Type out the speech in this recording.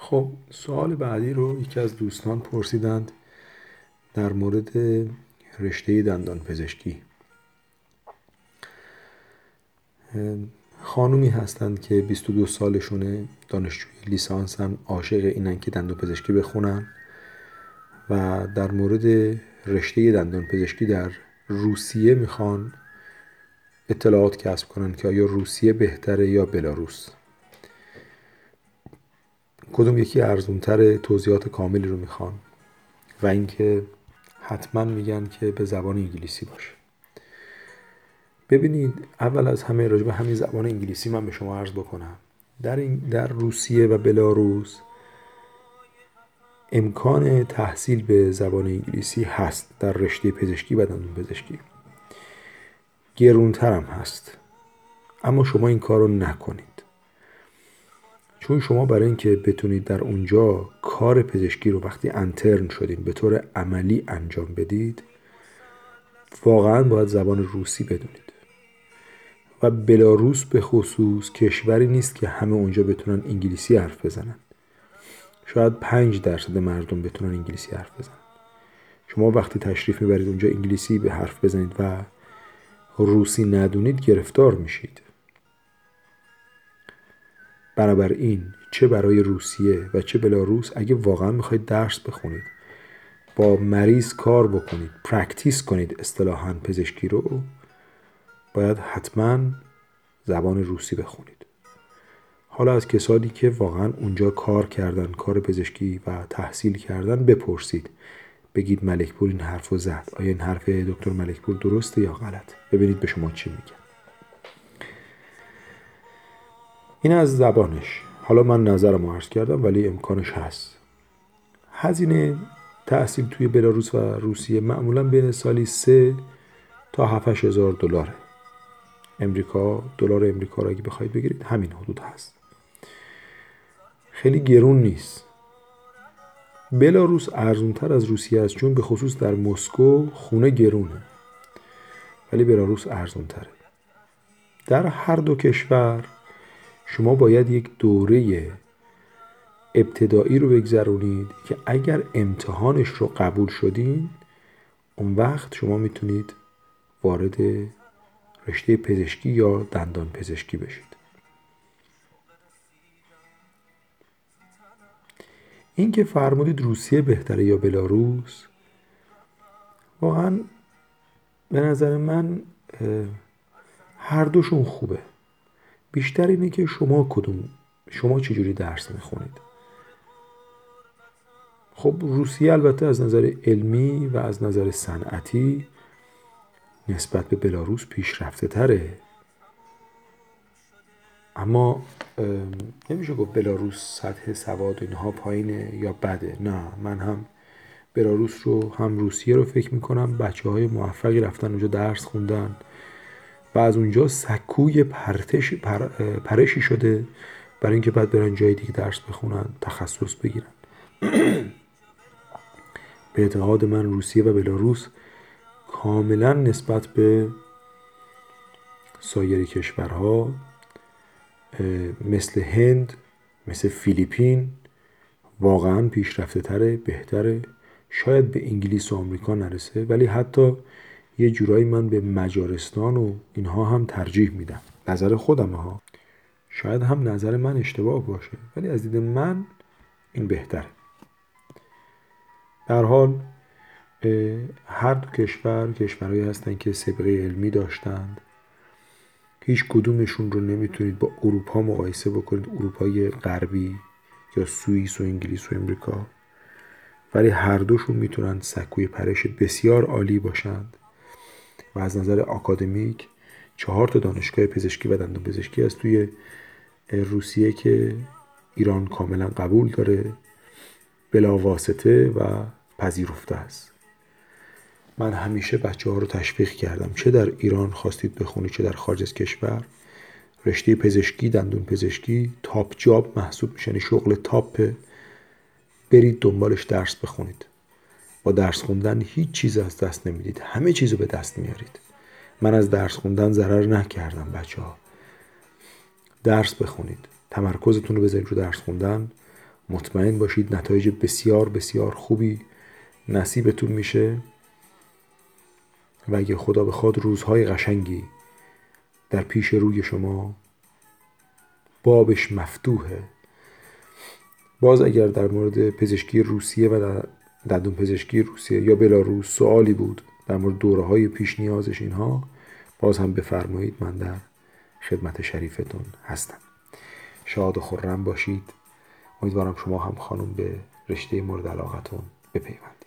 خب سوال بعدی رو یکی از دوستان پرسیدند در مورد رشته دندان پزشکی. خانومی هستند که 22 سالشونه، دانشجوی لیسانسن، عاشق اینن که دندان پزشکی بخونن و در مورد رشته دندان پزشکی در روسیه میخوان اطلاعات کسب کنن که آیا روسیه بهتره یا بلاروس، کدوم یکی ارزونتره، توضیحات کاملی رو میخوان و اینکه حتما میگن که به زبان انگلیسی باشه. ببینید، اول از همه راجع به همین زبان انگلیسی من به شما عرض بکنم. در روسیه و بلاروس امکان تحصیل به زبان انگلیسی هست در رشته پزشکی و دندون پزشکی. گرونتر هم هست، اما شما این کار رو نکنید، چون شما برای اینکه بتونید در اونجا کار پزشکی رو وقتی انترن شدین به طور عملی انجام بدید واقعا باید زبان روسی بدونید. و بلاروس به خصوص کشوری نیست که همه اونجا بتونن انگلیسی حرف بزنن. شاید 5% مردم بتونن انگلیسی حرف بزنن. شما وقتی تشریف میبرید اونجا انگلیسی به حرف بزنید و روسی ندونید گرفتار میشید. بنابراین چه برای روسیه و چه بلاروس اگه واقعا میخواید درس بخونید، با مریض کار بکنید، پرکتیس کنید اصطلاحاً پزشکی رو، باید حتما زبان روسی بخونید. حالا از کسانی که واقعا اونجا کار کردن، کار پزشکی و تحصیل کردن بپرسید. بگید ملکپور این حرف رو زد، آیا این حرف دکتر ملکپور درسته یا غلط؟ ببینید به شما چی میگن. این از زبانش. حالا من نظرم رو عرض کردم ولی امکانش هست. هزینه تحصیل توی بلاروس و روسیه معمولا بین سالی 3 تا 7 هزار دلاره. دلار امریکا رو اگه بخواید بگیرید همین حدود هست. خیلی گرون نیست. بلاروس ارزونتر از روسیه است، چون به خصوص در مسکو خونه گرونه، ولی بلاروس ارزونتره. در هر دو کشور شما باید یک دوره ابتدایی رو بگذرونید که اگر امتحانش رو قبول شدین اون وقت شما میتونید وارد رشته پزشکی یا دندان پزشکی بشید. این که فرمودید روسیه بهتره یا بلاروس، واقعا به نظر من هر دوشون خوبه. بیشتر اینه که شما چجوری درس میخونید. خب روسیه البته از نظر علمی و از نظر صنعتی نسبت به بلاروس پیشرفته تره، اما نمیشه گفت بلاروس سطح سواد اینها پایینه یا بده. نه، من هم بلاروس رو هم روسیه رو فکر میکنم بچه های موفقی رفتن اونجا درس خوندن و از اونجا سکوی پرشی شده برای اینکه بعد برن جای دیگه درس بخونن، تخصص بگیرن. به اعتقاد من روسیه و بلاروس کاملا نسبت به سایر کشورها مثل هند، مثل فیلیپین واقعا پیشرفته تره، بهتره. شاید به انگلیس و آمریکا نرسه، ولی حتی یه جورایی من به مجارستان و اینها هم ترجیح میدم. نظر خودم ها، شاید هم نظر من اشتباه باشه، ولی از دید من این بهتره. در حال هر دو کشورهایی هستن که سابقه علمی داشتند. هیچ کدومشون رو نمیتونید با اروپا مقایسه بکنید، اروپای غربی یا سوئیس و انگلیس و امریکا، ولی هر دوشون میتونن سکوی پرش بسیار عالی باشند. و از نظر آکادمیک 4 دانشگاه پزشکی و دندان پزشکی هست توی روسیه که ایران کاملا قبول داره، بلا واسطه و پذیرفته است. من همیشه بچه‌ها رو تشویق کردم، چه در ایران خواستید بخونید چه در خارج از کشور، رشته پزشکی، دندون پزشکی تاپ جاب محسوب میشه، یعنی شغل تاپ. برید دنبالش درس بخونید. با درس خوندن هیچ چیز از دست نمیدید، همه چیزو به دست میارید. من از درس خوندن ضرر نکردم. بچه‌ها درس بخونید، تمرکزتون رو بذارید رو درس خوندن، مطمئن باشید نتایج بسیار بسیار خوبی نصیبتون میشه و اگه خدا بخواد روزهای قشنگی در پیش روی شما بابش مفتوحه. باز اگر در مورد پزشکی روسیه و دندون پزشکی روسیه یا بلاروس سوالی بود در مورد دوره‌های پیش نیازش اینها، باز هم بفرمایید، من در خدمت شریفتون هستم. شاد و خرم باشید. امیدوارم شما هم خانم به رشته مورد علاقتون بپیوندید.